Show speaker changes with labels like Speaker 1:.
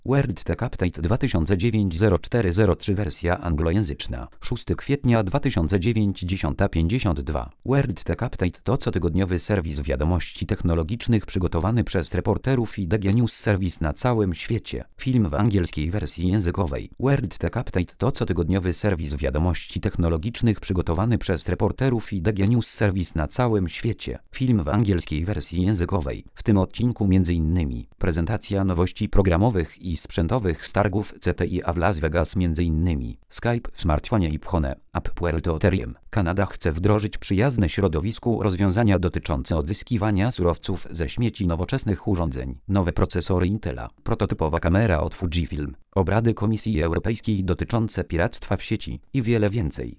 Speaker 1: Word Tech Update 2009-0403 wersja anglojęzyczna 6 kwietnia 2009 10:52 Word Tech Update to cotygodniowy serwis wiadomości technologicznych przygotowany przez reporterów i DG News Service na całym świecie. Film w angielskiej wersji językowej. Word Tech Update to cotygodniowy serwis wiadomości technologicznych przygotowany przez reporterów i DG News Service na całym świecie. Film w angielskiej wersji językowej. W tym odcinku m.in. prezentacja nowości programowych i sprzętowych z targów CTIA w Las Vegas, m.in. Skype w smartfonie i Phone App Puerto Riem. Kanada chce wdrożyć przyjazne środowisku rozwiązania dotyczące odzyskiwania surowców ze śmieci nowoczesnych urządzeń. Nowe procesory Intela. Prototypowa kamera od Fujifilm. Obrady Komisji Europejskiej dotyczące piractwa w sieci i wiele więcej.